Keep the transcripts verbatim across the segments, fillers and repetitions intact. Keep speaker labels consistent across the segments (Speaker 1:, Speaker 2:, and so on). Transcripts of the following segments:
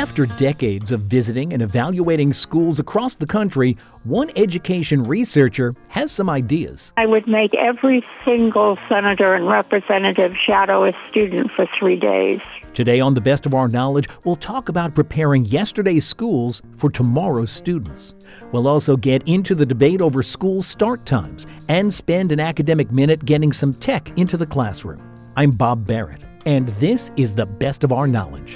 Speaker 1: After decades of visiting and evaluating schools across the country, one education researcher has some ideas.
Speaker 2: I would make every single senator and representative shadow a student for three days.
Speaker 1: Today on The Best of Our Knowledge, we'll talk about preparing yesterday's schools for tomorrow's students. We'll also get into the debate over school start times and spend an academic minute getting some tech into the classroom. I'm Bob Barrett, and this is The Best of Our Knowledge.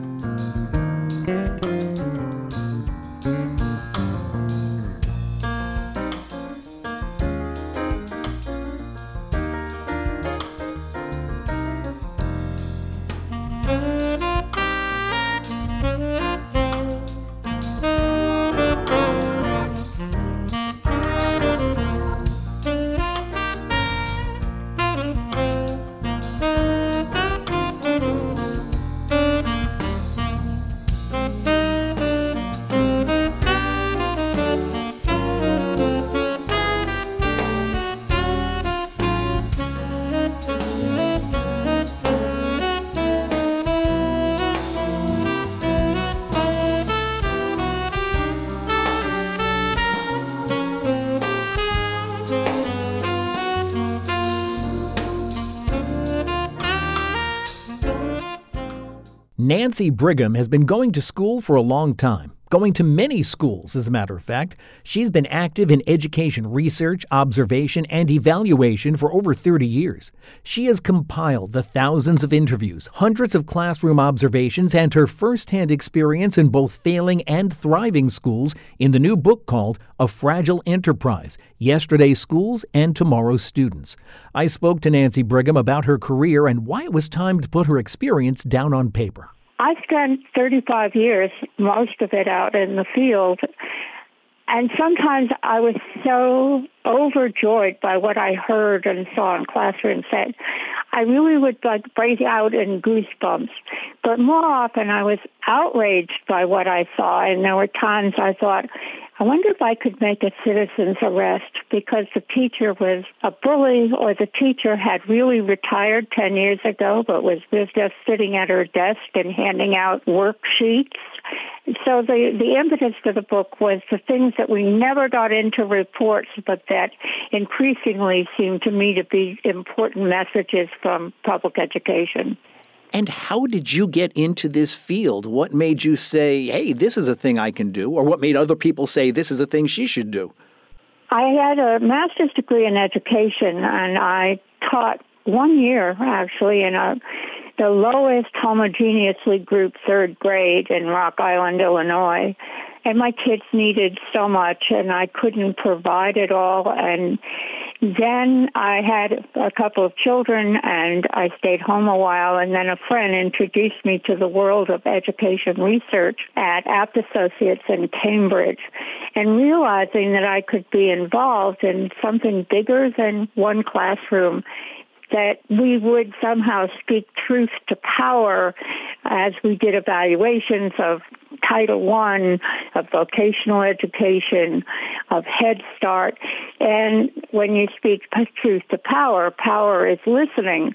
Speaker 1: Nancy Brigham has been going to school for a long time, going to many schools, as a matter of fact. She's been active in education research, observation, and evaluation for over thirty years. She has compiled the thousands of interviews, hundreds of classroom observations, and her firsthand experience in both failing and thriving schools in the new book called A Fragile Enterprise: Yesterday's Schools and Tomorrow's Students. I spoke to Nancy Brigham about her career and why it was time to put her experience down on paper.
Speaker 2: I spent thirty-five years, most of it out in the field, and sometimes I was so overjoyed by what I heard and saw in classrooms that I really would like break out in goosebumps. But more often I was outraged by what I saw, and there were times I thought, I wonder if I could make a citizen's arrest because the teacher was a bully, or the teacher had really retired ten years ago but was just sitting at her desk and handing out worksheets. So the, the impetus for the book was the things that we never got into reports but that increasingly seemed to me to be important messages from public education.
Speaker 1: And how did you get into this field? What made you say, hey, this is a thing I can do? Or what made other people say this is a thing she should do?
Speaker 2: I had a master's degree in education, and I taught one year, actually, in a, the lowest homogeneously grouped third grade in Rock Island, Illinois. And my kids needed so much, and I couldn't provide it all. And then I had a couple of children, and I stayed home a while, and then a friend introduced me to the world of education research at Abt Associates in Cambridge, and realizing that I could be involved in something bigger than one classroom, that we would somehow speak truth to power as we did evaluations of Title One, of vocational education, of Head Start. And when you speak truth to power, power is listening.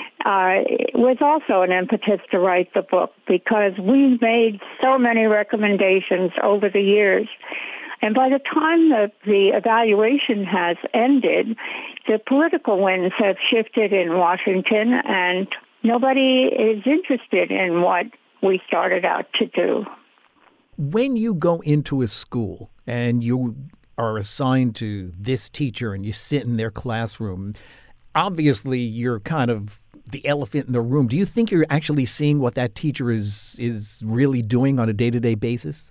Speaker 2: Uh, it was also an impetus to write the book because we made so many recommendations over the years. And by the time that the evaluation has ended, the political winds have shifted in Washington, and nobody is interested in what we started out to do.
Speaker 1: When you go into a school and you are assigned to this teacher and you sit in their classroom, obviously you're kind of the elephant in the room. Do you think you're actually seeing what that teacher is is really doing on a day-to-day basis?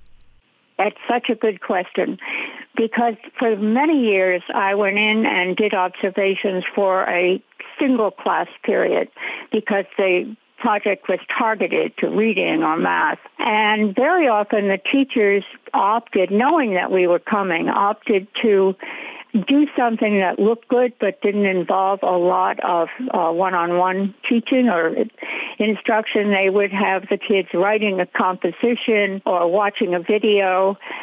Speaker 2: That's such a good question, because for many years I went in and did observations for a single class period because the project was targeted to reading or math. And very often the teachers opted, knowing that we were coming, opted to do something that looked good but didn't involve a lot of uh, one-on-one teaching or instruction. They would have the kids writing a composition or watching a video.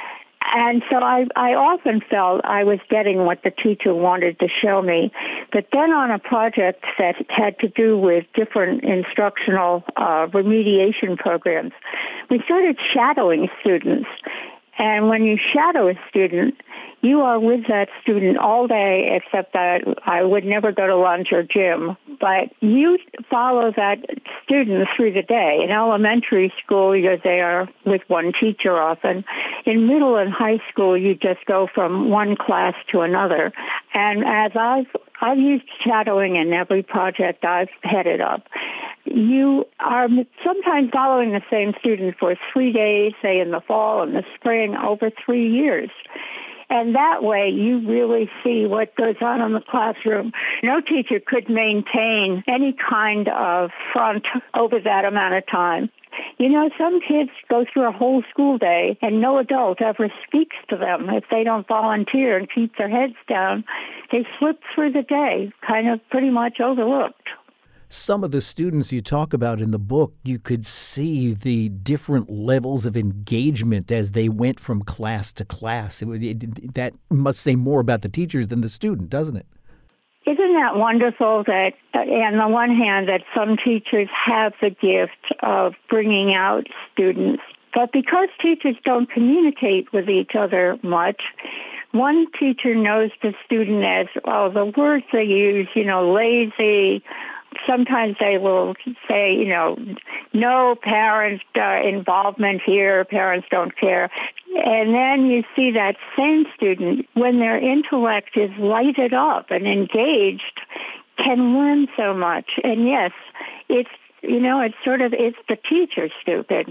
Speaker 2: And so I, I often felt I was getting what the teacher wanted to show me. But then on a project that had to do with different instructional uh, remediation programs, we started shadowing students. And when you shadow a student, you are with that student all day, except that I would never go to lunch or gym. But you follow that student through the day. In elementary school, you're there with one teacher often. In middle and high school, you just go from one class to another. And as I've I've used shadowing in every project I've headed up, you are sometimes following the same student for three days, say in the fall and the spring, over three years. And that way you really see what goes on in the classroom. No teacher could maintain any kind of front over that amount of time. You know, some kids go through a whole school day and no adult ever speaks to them. If they don't volunteer and keep their heads down, they slip through the day, kind of pretty much overlooked.
Speaker 1: Some of the students you talk about in the book, you could see the different levels of engagement as they went from class to class. It, it, that must say more about the teachers than the student, doesn't it?
Speaker 2: Isn't that wonderful that, uh, on the one hand, that some teachers have the gift of bringing out students, but because teachers don't communicate with each other much, one teacher knows the student as, oh, the words they use, you know, lazy. Sometimes they will say, you know, no parent uh, involvement here, parents don't care. And then you see that same student, when their intellect is lighted up and engaged, can learn so much. And yes, it's, you know, it's sort of, it's the teacher stupid.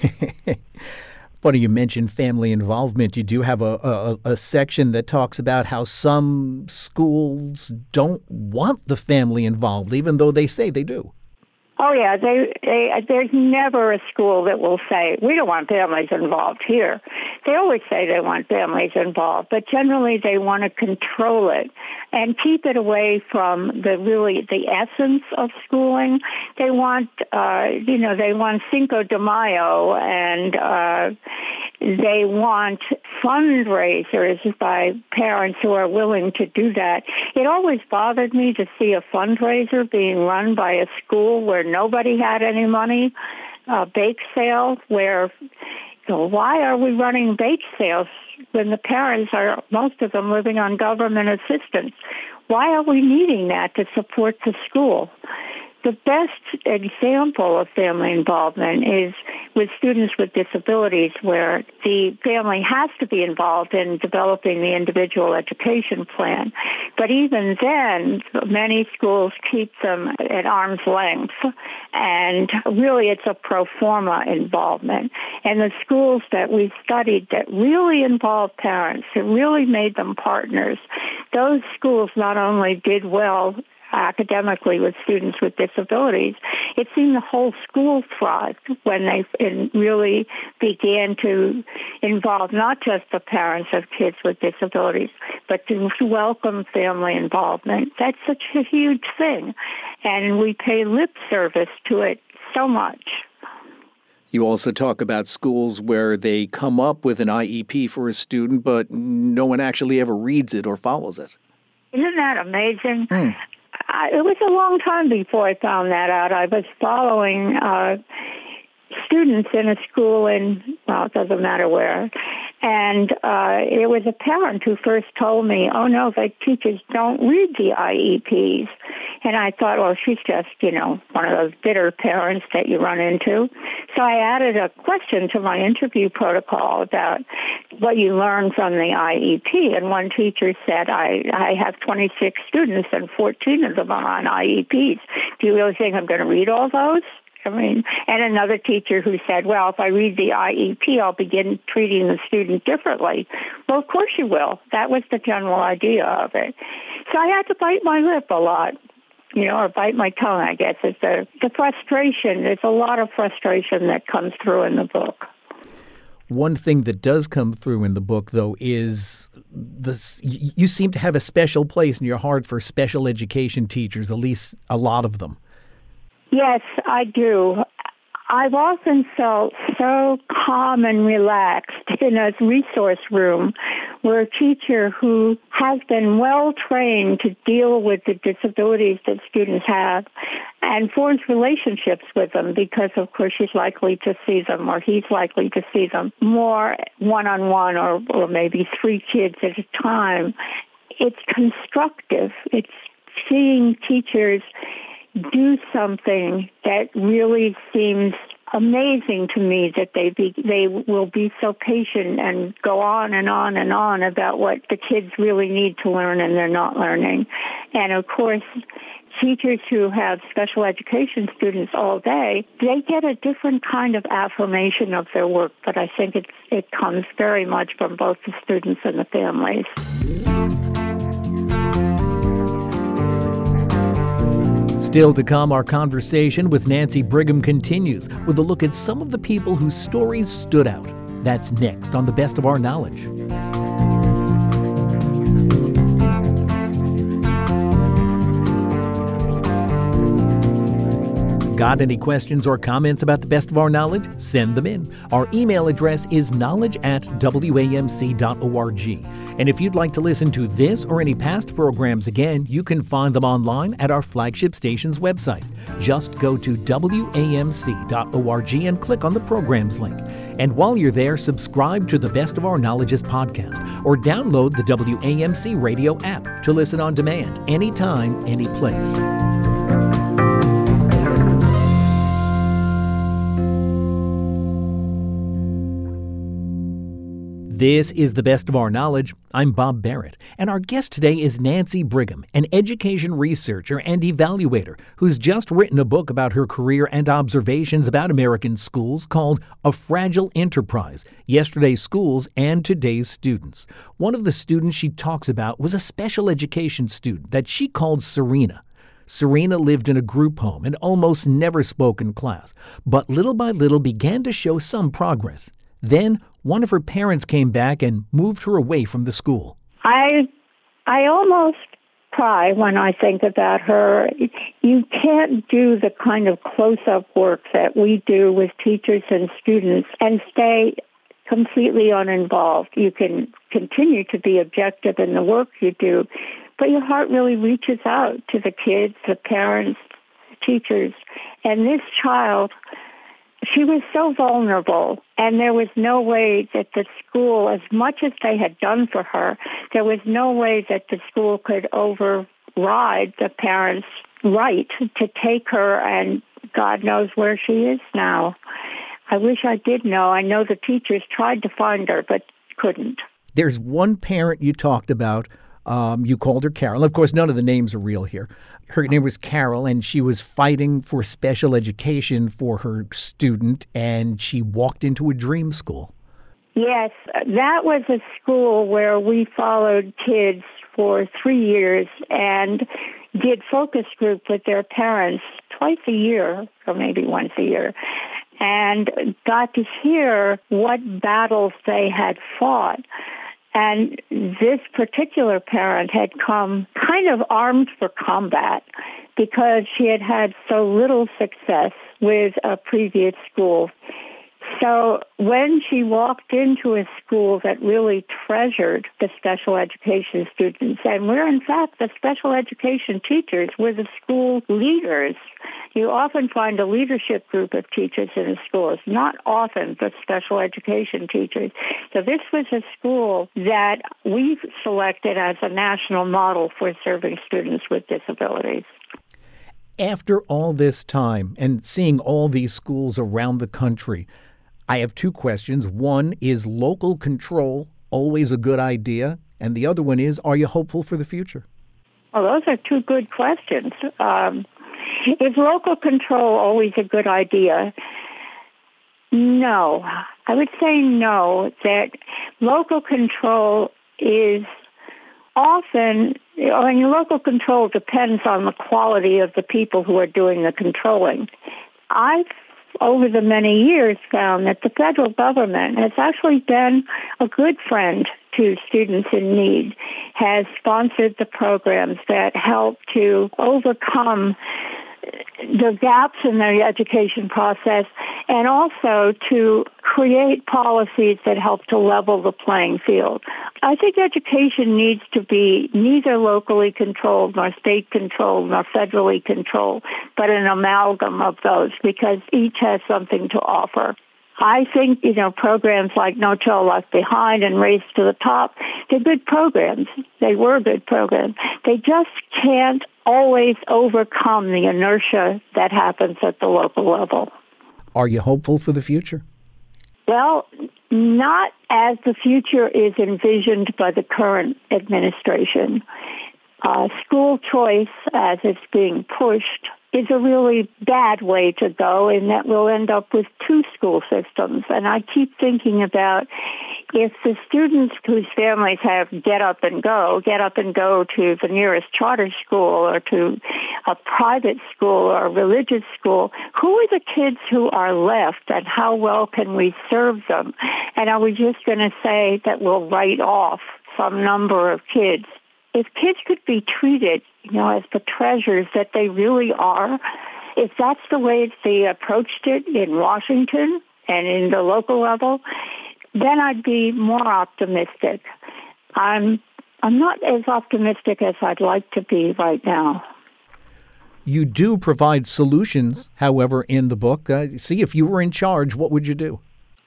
Speaker 1: Funny you mentioned family involvement. You do have a, a, a section that talks about how some schools don't want the family involved, even though they say they do.
Speaker 2: Oh, yeah. They, they, there's never a school that will say, we don't want families involved here. They always say they want families involved, but generally they want to control it and keep it away from the really the essence of schooling. They want, uh, you know, they want Cinco de Mayo, and uh, they want fundraisers by parents who are willing to do that. It always bothered me to see a fundraiser being run by a school where nobody had any money, a bake sale where, you know, why are we running bake sales when the parents are, most of them, living on government assistance? Why are we needing that to support the school? The best example of family involvement is with students with disabilities, where the family has to be involved in developing the individual education plan. But even then, many schools keep them at arm's length, and really it's a pro forma involvement. And the schools that we studied that really involved parents, that really made them partners, those schools not only did well academically with students with disabilities, it seemed the whole school thrived when they really began to involve not just the parents of kids with disabilities, but to welcome family involvement. That's such a huge thing, and we pay lip service to it so much.
Speaker 1: You also talk about schools where they come up with an I E P for a student, but no one actually ever reads it or follows it.
Speaker 2: Isn't that amazing?
Speaker 1: Mm.
Speaker 2: I, it was a long time before I found that out. I was following uh, students in a school in, well, it doesn't matter where, and uh, it was a parent who first told me, oh, no, the teachers don't read the I E Ps. And I thought, well, she's just, you know, one of those bitter parents that you run into. So I added a question to my interview protocol about what you learn from the I E P. And one teacher said, I, I have twenty-six students and fourteen of them are on I E Ps. Do you really think I'm going to read all those? I mean, and another teacher who said, well, if I read the I E P, I'll begin treating the student differently. Well, of course you will. That was the general idea of it. So I had to bite my lip a lot, you know, or bite my tongue, I guess. It's the, the frustration. There's a lot of frustration that comes through in the book.
Speaker 1: One thing that does come through in the book, though, is this, you seem to have a special place in your heart for special education teachers, at least a lot of them.
Speaker 2: Yes, I do. I've often felt so calm and relaxed in a resource room where a teacher who has been well trained to deal with the disabilities that students have and forms relationships with them because, of course, she's likely to see them or he's likely to see them more one-on-one or, or maybe three kids at a time. It's constructive. It's seeing teachers do something that really seems amazing to me, that they be, they will be so patient and go on and on and on about what the kids really need to learn and they're not learning. And of course, teachers who have special education students all day, they get a different kind of affirmation of their work, but I think it's, it comes very much from both the students and the families.
Speaker 1: Still to come, our conversation with Nancy Brigham continues with a look at some of the people whose stories stood out. That's next on The Best of Our Knowledge. Got any questions or comments about The Best of Our Knowledge? Send them in. Our email address is knowledge at w a m c dot org. And if you'd like to listen to this or any past programs again, you can find them online at our flagship station's website. Just go to w a m c dot org and click on the programs link. And while you're there, subscribe to the Best of Our Knowledge's podcast or download the W A M C radio app to listen on demand anytime, any place. This is The Best of Our Knowledge. I'm Bob Barrett, and our guest today is Nancy Brigham, an education researcher and evaluator who's just written a book about her career and observations about American schools called A Fragile Enterprise, Yesterday's Schools and Today's Students. One of the students she talks about was a special education student that she called Serena. Serena lived in a group home and almost never spoke in class, but little by little began to show some progress. Then, one of her parents came back and moved her away from the school.
Speaker 2: I I almost cry when I think about her. You can't do the kind of close-up work that we do with teachers and students and stay completely uninvolved. You can continue to be objective in the work you do, but your heart really reaches out to the kids, the parents, the teachers. And this child, she was so vulnerable, and there was no way that the school, as much as they had done for her, there was no way that the school could override the parents' right to take her, and God knows where she is now. I wish I did know. I know the teachers tried to find her, but couldn't.
Speaker 1: There's one parent you talked about. Um, you called her Carol. Of course, none of the names are real here. Her name was Carol, and she was fighting for special education for her student, and she walked into a dream school.
Speaker 2: Yes, that was a school where we followed kids for three years and did focus group with their parents twice a year, or maybe once a year, and got to hear what battles they had fought. And this particular parent had come kind of armed for combat because she had had so little success with a previous school. So when she walked into a school that really treasured the special education students, and we're in fact the special education teachers, we're the school leaders. You often find a leadership group of teachers in the schools, not often the special education teachers. So this was a school that we've selected as a national model for serving students with disabilities.
Speaker 1: After all this time and seeing all these schools around the country, I have two questions. One, is local control always a good idea? And the other one is, are you hopeful for the future?
Speaker 2: Well, those are two good questions. Um, is local control always a good idea? No. I would say no, that local control is often, I mean, local control depends on the quality of the people who are doing the controlling. I've over the many years found that the federal government has actually been a good friend to students in need, has sponsored the programs that help to overcome the gaps in the education process, and also to create policies that help to level the playing field. I think education needs to be neither locally controlled nor state controlled nor federally controlled, but an amalgam of those because each has something to offer. I think, you know, programs like No Child Left Behind and Race to the Top, they're good programs. They were good programs. They just can't always overcome the inertia that happens at the local level.
Speaker 1: Are you hopeful for the future?
Speaker 2: Well, not as the future is envisioned by the current administration. Uh, school choice, as it's being pushed, is a really bad way to go, in that we'll end up with two school systems. And I keep thinking about if the students whose families have get up and go, get up and go to the nearest charter school or to a private school or a religious school, who are the kids who are left and how well can we serve them? And are we just going to say that we'll write off some number of kids? If kids could be treated, you know, as the treasures that they really are, if that's the way they approached it in Washington and in the local level, then I'd be more optimistic. I'm I'm not as optimistic as I'd like to be right now.
Speaker 1: You do provide solutions, however, in the book. Uh, see, if you were in charge, what would you do?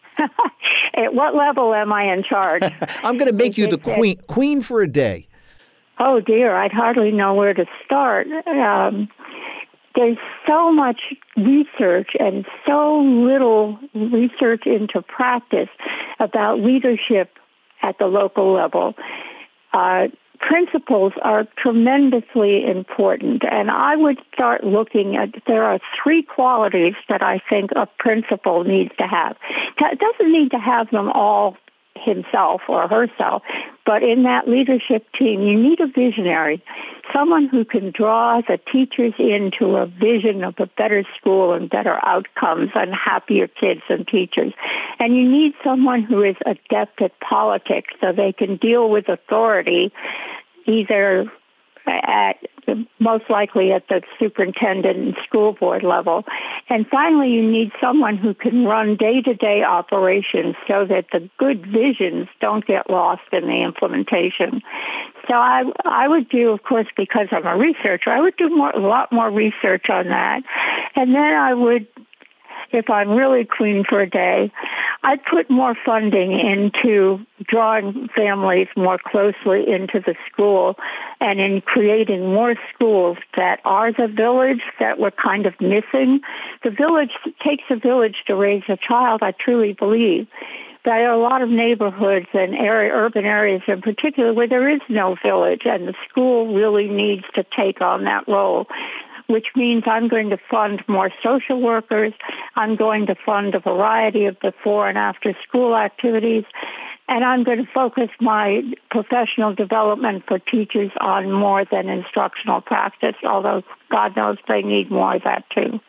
Speaker 2: At what level am I in charge?
Speaker 1: I'm going to make you the queen, queen for a day.
Speaker 2: Oh, dear, I'd hardly know where to start. Um, there's so much research and so little research into practice about leadership at the local level. Uh, principles are tremendously important, and I would start looking at, there are three qualities that I think a principal needs to have. It doesn't need to have them all himself or herself, but in that leadership team, you need a visionary, someone who can draw the teachers into a vision of a better school and better outcomes and happier kids and teachers. And you need someone who is adept at politics so they can deal with authority, either at most likely at the superintendent and school board level. And finally, you need someone who can run day-to-day operations so that the good visions don't get lost in the implementation. So I, I would do, of course, because I'm a researcher, I would do more, a lot more research on that. And then I would, if I'm really queen for a day, I'd put more funding into drawing families more closely into the school and in creating more schools that are the village that we're kind of missing. The village, it takes a village to raise a child, I truly believe. There are a lot of neighborhoods and area, urban areas in particular where there is no village, and the school really needs to take on that role, which means I'm going to fund more social workers. I'm going to fund a variety of before and after school activities. And I'm going to focus my professional development for teachers on more than instructional practice, although God knows they need more of that too.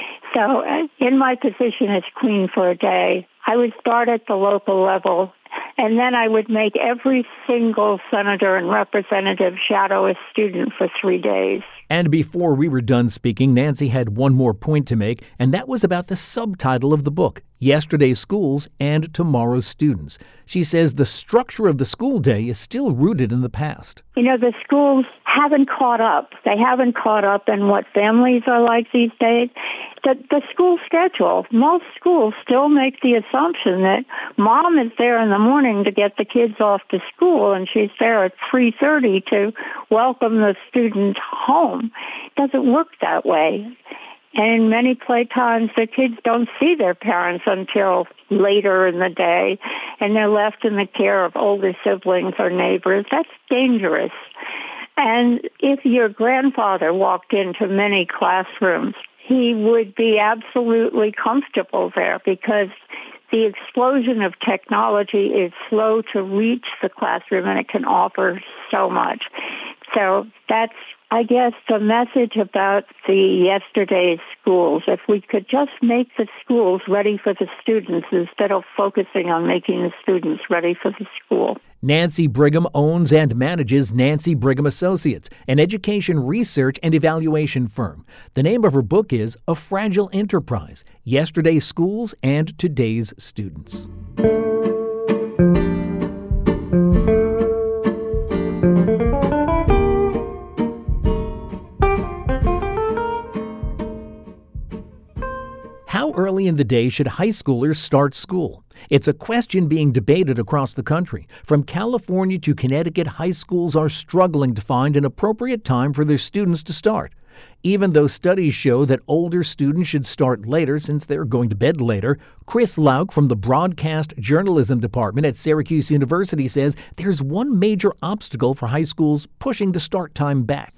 Speaker 2: So in my position as queen for a day, I would start at the local level, and then I would make every single senator and representative shadow a student for three days.
Speaker 1: And before we were done speaking, Nancy had one more point to make, and that was about the subtitle of the book, Yesterday's Schools and Tomorrow's Students. She says the structure of the school day is still rooted in the past.
Speaker 2: You know, the schools haven't caught up. They haven't caught up in what families are like these days. The, the school schedule, most schools still make the assumption that mom is there in the morning to get the kids off to school, and she's there at three thirty to welcome the student home. It doesn't work that way. And in many playtimes, the kids don't see their parents until later in the day, and they're left in the care of older siblings or neighbors. That's dangerous. And if your grandfather walked into many classrooms, he would be absolutely comfortable there because the explosion of technology is slow to reach the classroom, and it can offer so much. So that's I guess the message about the yesterday's schools, if we could just make the schools ready for the students instead of focusing on making the students ready for the school.
Speaker 1: Nancy Brigham owns and manages Nancy Brigham Associates, an education research and evaluation firm. The name of her book is A Fragile Enterprise: Yesterday's Schools and Today's Students. How early in the day should high schoolers start school? It's a question being debated across the country. From California to Connecticut, high schools are struggling to find an appropriate time for their students to start. Even though studies show that older students should start later since they're going to bed later, Chris Lauk from the Broadcast Journalism Department at Syracuse University says there's one major obstacle for high schools pushing the start time back.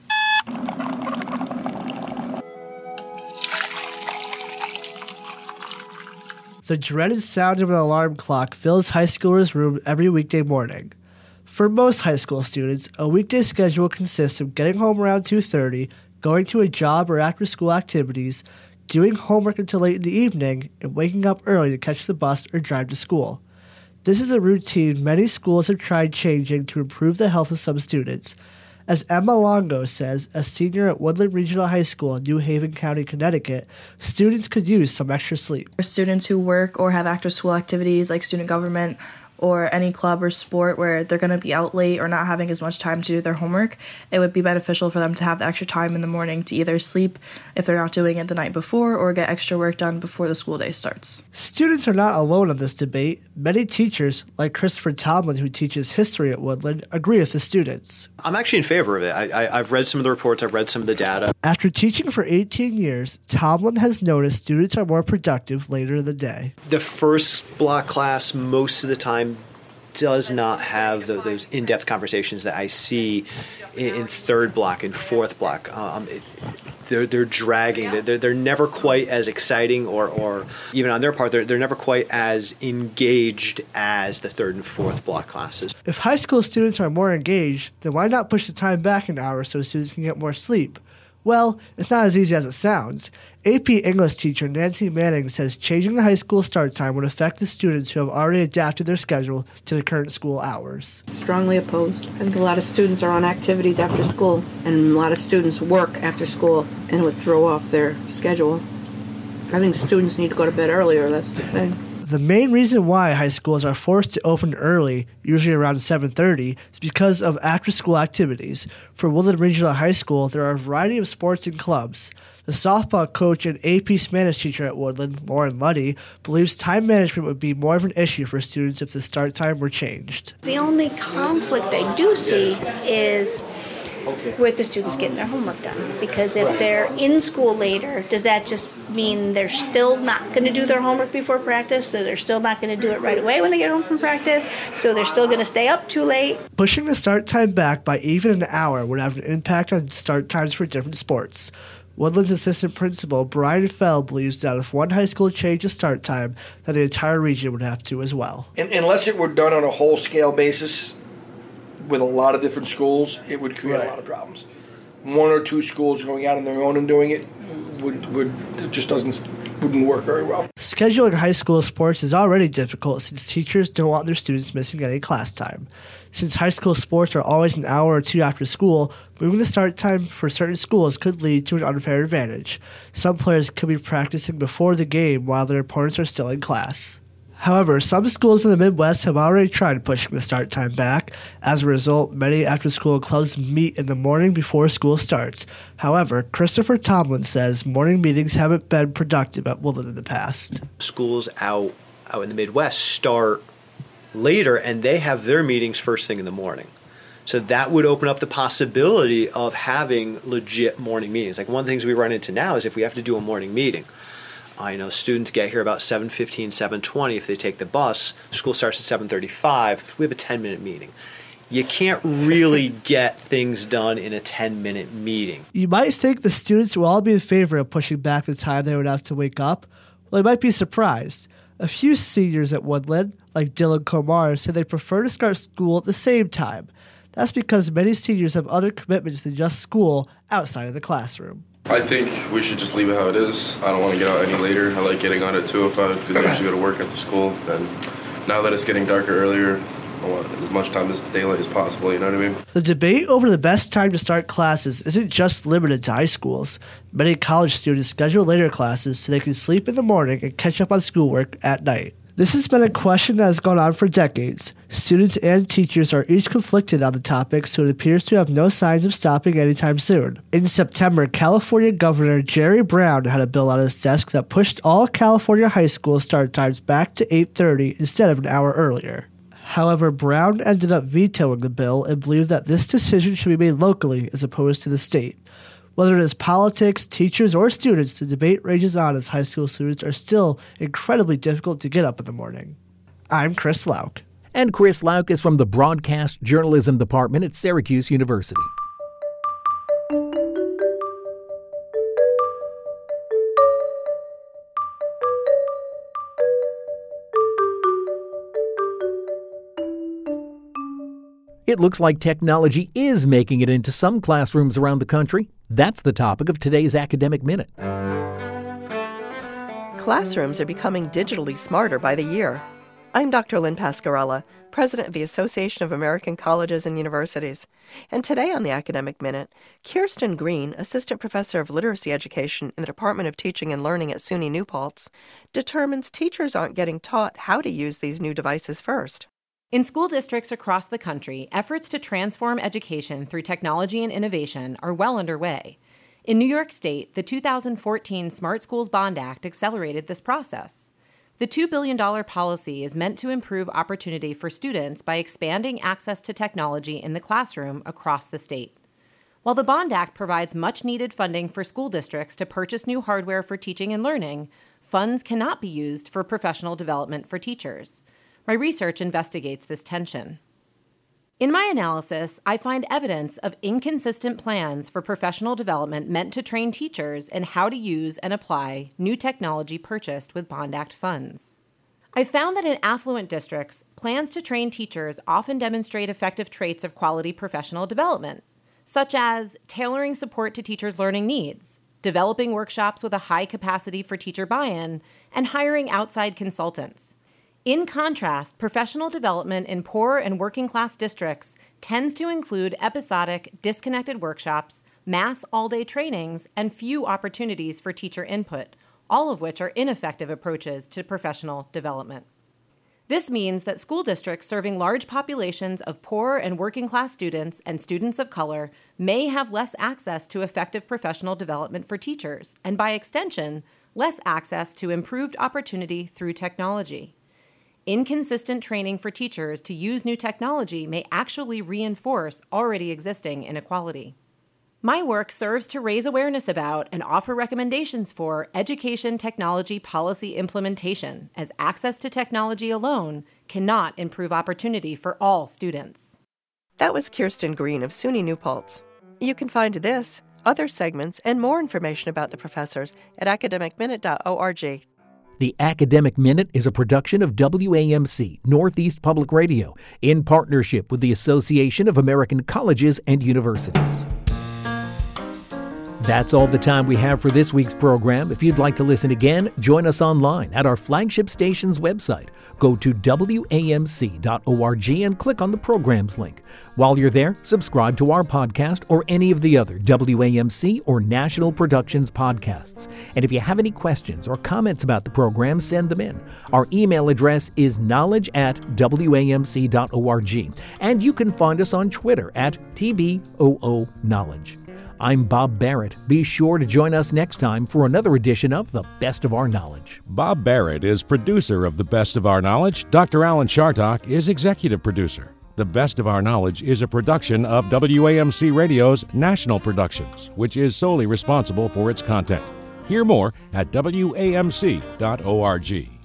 Speaker 3: The dreaded sound of an alarm clock fills high schoolers' room every weekday morning. For most high school students, a weekday schedule consists of getting home around two thirty, going to a job or after-school activities, doing homework until late in the evening, and waking up early to catch the bus or drive to school. This is a routine many schools have tried changing to improve the health of some students. As Emma Longo says, a senior at Woodland Regional High School in New Haven County, Connecticut, students could use some extra sleep.
Speaker 4: For students who work or have after-school activities like student government or any club or sport where they're going to be out late or not having as much time to do their homework, it would be beneficial for them to have the extra time in the morning to either sleep if they're not doing it the night before or get extra work done before the school day starts.
Speaker 3: Students are not alone on this debate. Many teachers, like Christopher Tomlin, who teaches history at Woodland, agree with the students.
Speaker 5: I'm actually in favor of it. I, I, I've read some of the reports. I've read some of the data.
Speaker 3: After teaching for eighteen years, Tomlin has noticed students are more productive later in the day.
Speaker 5: The first block class, most of the time, does not have the, those in-depth conversations that I see in, in third block and fourth block. Um, it, they're they're dragging. They're they're never quite as exciting, or, or even on their part, they're they're never quite as engaged as the third and fourth block classes.
Speaker 3: If high school students are more engaged, then why not push the time back an hour so students can get more sleep? Well, it's not as easy as it sounds. A P English teacher Nancy Manning says changing the high school start time would affect the students who have already adapted their schedule to the current school hours.
Speaker 6: Strongly opposed. I think a lot of students are on activities after school, and a lot of students work after school, and it would throw off their schedule. I think students need to go to bed earlier, that's the thing.
Speaker 3: The main reason why high schools are forced to open early, usually around seven thirty, is because of after-school activities. For Woodland Regional High School, there are a variety of sports and clubs. The softball coach and A P Spanish teacher at Woodland, Lauren Luddy, believes time management would be more of an issue for students if the start time were changed.
Speaker 7: The only conflict I do see is with the students getting their homework done. Because if they're in school later, does that just mean they're still not going to do their homework before practice? So they're still not going to do it right away when they get home from practice? So they're still going to stay up too late?
Speaker 3: Pushing the start time back by even an hour would have an impact on start times for different sports. Woodland's assistant principal, Brian Fell, believes that if one high school changed the start time, then the entire region would have to as well.
Speaker 8: And, unless it were done on a whole-scale basis with a lot of different schools, it would create right. a lot of problems. One or two schools going out on their own and doing it would would it just doesn't wouldn't work very well.
Speaker 3: Scheduling high school sports is already difficult since teachers don't want their students missing any class time. Since high school sports are always an hour or two after school, moving the start time for certain schools could lead to an unfair advantage. Some players could be practicing before the game while their opponents are still in class. However, some schools in the Midwest have already tried pushing the start time back. As a result, many after-school clubs meet in the morning before school starts. However, Christopher Tomlin says morning meetings haven't been productive at Woodland in the past.
Speaker 5: Schools out, out in the Midwest start later, and they have their meetings first thing in the morning. So that would open up the possibility of having legit morning meetings. Like one of the things we run into now is if we have to do a morning meeting, I know students get here about seven fifteen, seven twenty if they take the bus. School starts at seven thirty-five. We have a ten-minute meeting. You can't really get things done in a ten-minute meeting.
Speaker 3: You might think the students will all be in favor of pushing back the time they would have to wake up. Well, they might be surprised. A few seniors at Woodland, like Dylan Komar, said they prefer to start school at the same time. That's because many seniors have other commitments than just school outside of the classroom.
Speaker 9: I think we should just leave it how it is. I don't want to get out any later. I like getting on at two oh five because I usually go to work after school. And now that it's getting darker earlier, I want as much time as daylight as possible, you know what I mean?
Speaker 3: The debate over the best time to start classes isn't just limited to high schools. Many college students schedule later classes so they can sleep in the morning and catch up on schoolwork at night. This has been a question that has gone on for decades. Students and teachers are each conflicted on the topic, so it appears to have no signs of stopping anytime soon. In September, California Governor Jerry Brown had a bill on his desk that pushed all California high school start times back to eight thirty instead of an hour earlier. However, Brown ended up vetoing the bill and believed that this decision should be made locally as opposed to the state. Whether it is politics, teachers, or students, the debate rages on as high school students are still incredibly difficult to get up in the morning. I'm Chris Lauk.
Speaker 1: And Chris Lauk is from the Broadcast Journalism Department at Syracuse University. It looks like technology is making it into some classrooms around the country. That's the topic of today's Academic Minute.
Speaker 10: Classrooms are becoming digitally smarter by the year. I'm Doctor Lynn Pascarella, president of the Association of American Colleges and Universities. And today on the Academic Minute, Kirsten Green, assistant professor of literacy education in the Department of Teaching and Learning at SUNY New Paltz, determines teachers aren't getting taught how to use these new devices first.
Speaker 11: In school districts across the country, efforts to transform education through technology and innovation are well underway. In New York State, the two thousand fourteen Smart Schools Bond Act accelerated this process. The two billion dollars policy is meant to improve opportunity for students by expanding access to technology in the classroom across the state. While the Bond Act provides much-needed funding for school districts to purchase new hardware for teaching and learning, funds cannot be used for professional development for teachers. My research investigates this tension. In my analysis, I find evidence of inconsistent plans for professional development meant to train teachers in how to use and apply new technology purchased with Bond Act funds. I found that in affluent districts, plans to train teachers often demonstrate effective traits of quality professional development, such as tailoring support to teachers' learning needs, developing workshops with a high capacity for teacher buy-in, and hiring outside consultants. In contrast, professional development in poor and working-class districts tends to include episodic, disconnected workshops, mass all-day trainings, and few opportunities for teacher input, all of which are ineffective approaches to professional development. This means that school districts serving large populations of poor and working-class students and students of color may have less access to effective professional development for teachers, and by extension, less access to improved opportunity through technology. Inconsistent training for teachers to use new technology may actually reinforce already existing inequality. My work serves to raise awareness about and offer recommendations for education technology policy implementation, as access to technology alone cannot improve opportunity for all students.
Speaker 10: That was Kirsten Green of SUNY New Paltz. You can find this, other segments, and more information about the professors at academic minute dot org.
Speaker 1: The Academic Minute is a production of W A M C, Northeast Public Radio, in partnership with the Association of American Colleges and Universities. That's all the time we have for this week's program. If you'd like to listen again, join us online at our flagship station's website. Go to W A M C dot org and click on the programs link. While you're there, subscribe to our podcast or any of the other W A M C or National Productions podcasts. And if you have any questions or comments about the program, send them in. Our email address is knowledge at W A M C dot org. And you can find us on Twitter at T B O O Knowledge. I'm Bob Barrett. Be sure to join us next time for another edition of The Best of Our Knowledge.
Speaker 12: Bob Barrett is producer of The Best of Our Knowledge. Doctor Alan Chartock is executive producer. The Best of Our Knowledge is a production of W A M C Radio's National Productions, which is solely responsible for its content. Hear more at W A M C dot org.